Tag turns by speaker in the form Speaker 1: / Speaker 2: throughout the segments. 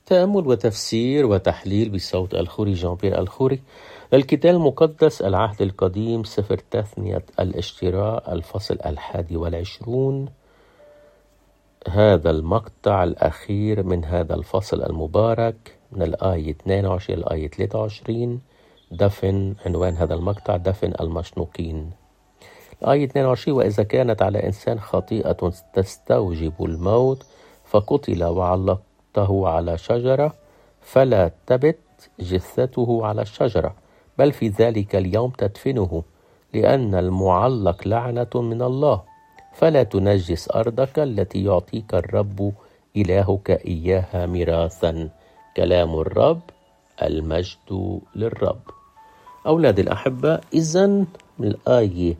Speaker 1: تأمل وتفسير وتحليل بصوت الخوري جان بيير الخوري الكتاب المقدس العهد القديم سفر تثنية الاشتراء الفصل 21. هذا المقطع الأخير من هذا الفصل المبارك من الآية 22 للآية 23. دفن عنوان هذا المقطع دفن المشنوقين. الآية 22: وإذا كانت على إنسان خطيئة تستوجب الموت فقتل وعلقته على شجرة فلا تبت جثته على الشجرة، بل في ذلك اليوم تدفنه، لأن المعلق لعنة من الله. فلا تنجس أرضك التي يعطيك الرب إلهك إياها ميراثا. كلام الرب، المجد للرب. أولاد الأحبة، إذن من الآية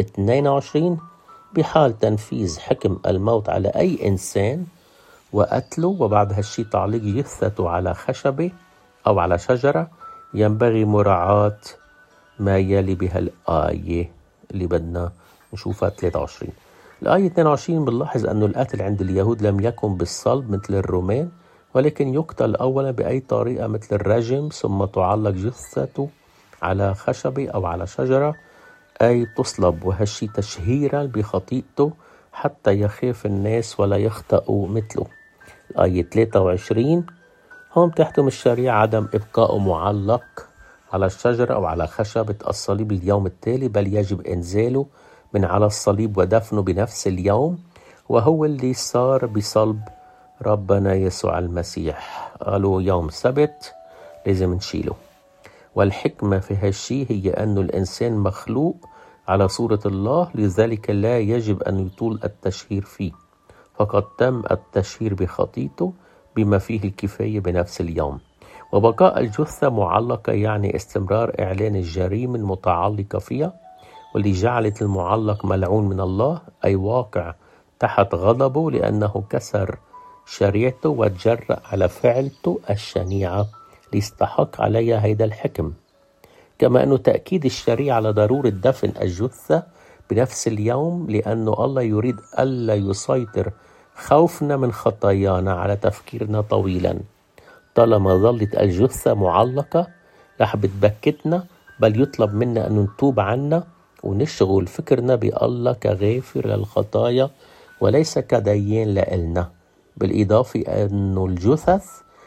Speaker 1: 22: بحال تنفيذ حكم الموت على أي إنسان وقتله وبعد هالشي تعليق جثته على خشبة أو على شجرة، ينبغي مراعاة ما يلي بها الآية اللي بدنا نشوفها 23. الآية 22 بنلاحظ أن القتل عند اليهود لم يكن بالصلب مثل الرومان، ولكن يقتل أولا بأي طريقة مثل الرجم، ثم تعلق جثته على خشبة أو على شجرة، أي تصلب، وهالشي تشهيرا بخطيئته حتى يخاف الناس ولا يخطئوا مثله. الآية 23 هون تحتم الشريعة عدم إبقاء معلق على الشجرة أو على خشبة الصليب اليوم التالي، بل يجب إنزاله من على الصليب ودفنه بنفس اليوم، وهو اللي صار بصلب ربنا يسوع المسيح. قالوا يوم سبت لازم نشيله. والحكمة في هالشي هي أن الإنسان مخلوق على صورة الله، لذلك لا يجب أن يطول التشهير فيه، فقد تم التشهير بخطيته بما فيه الكفاية بنفس اليوم. وبقاء الجثة معلقة يعني استمرار إعلان الجريمة المتعلقة فيها، واللي جعلت المعلق ملعون من الله، أي واقع تحت غضبه لأنه كسر شريعته وتجرأ على فعلته الشنيعة ليستحق عليها هيدا الحكم. كما أنه تأكيد الشريعة على ضرورة دفن الجثة بنفس اليوم، لأنه الله يريد ألا يسيطر خوفنا من خطايانا على تفكيرنا طويلا. طالما ظلت الجثة معلقة رح بتبكتنا، بل يطلب منا أن نتوب عنا ونشغل فكرنا بالله كغافر للخطايا وليس كديان لإلنا. بالإضافة أن الجثث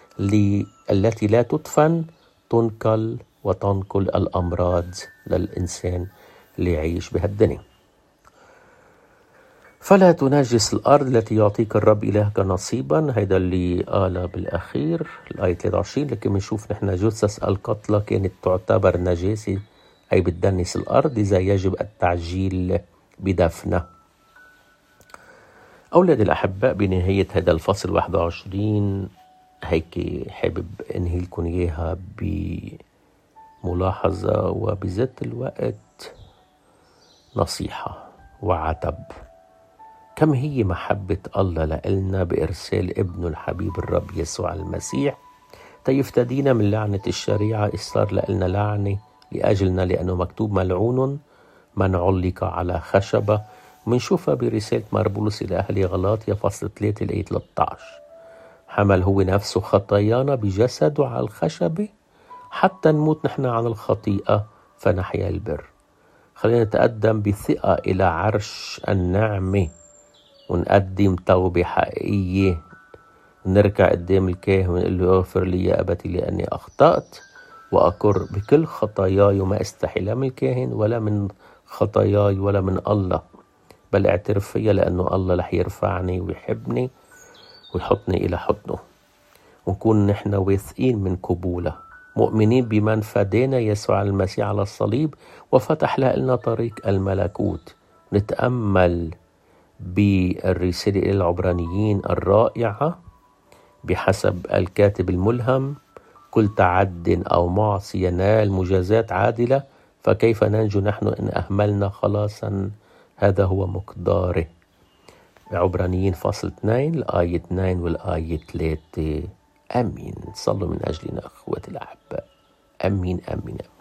Speaker 1: التي لا تدفن تنقل وتنقل الأمراض للإنسان اللي يعيش بهالدنيا. فلا تنجس الأرض التي يعطيك الرب إلهك نصيبا، هيدا اللي قال بالأخير الآية 23. لكن بنشوف نحن جثث القتلى كانت تعتبر نجاسة، أي بتدنس الأرض، إذا يجب التعجيل بدفنها. أولاد الأحباء، بنهاية هذا الفصل 21 هيك حابب أنهي لكم إياها بملاحظة وبذات الوقت نصيحة وعتب. كم هي محبة الله لإلنا بإرسال ابنه الحبيب الرب يسوع المسيح تيفتدينا من لعنة الشريعة، صار لإلنا لعنة لأجلنا، لأنه مكتوب ملعون من علق على خشبة. منشوفها برسالة مربولس إلى أهل غلاطيا فصل 3 الآية 13. حمل هو نفسه خطايانا بجسده على الخشبة حتى نموت نحن عن الخطيئة فنحيا البر. خلينا نتقدم بثقة إلى عرش النعمة ونقدم توبة حقيقية، ونركع قدام الكاهن ونقول له اغفر لي يا أبتي لأني أخطأت، وأقر بكل خطاياي وما استحي لا من الكاهن ولا من خطاياي ولا من الله، بل اعترف فيها، لأنه الله رح يرفعني ويحبني ويحطني إلى حضنه. ونكون نحن واثقين من قبوله، مؤمنين بمن فدانا يسوع المسيح على الصليب وفتح لنا طريق الملكوت. نتأمل بالرسالة إلى العبرانيين الرائعة بحسب الكاتب الملهم: كل تعد أو معصية ينال مجازات عادلة، فكيف ننجو نحن إن أهملنا خلاصا هذا هو مقداره. عبرانيين فصل 2 الآية 2 والآية 3. أمين. صلوا من أجلنا أخوتي الأحباء. أمين أمين أمين.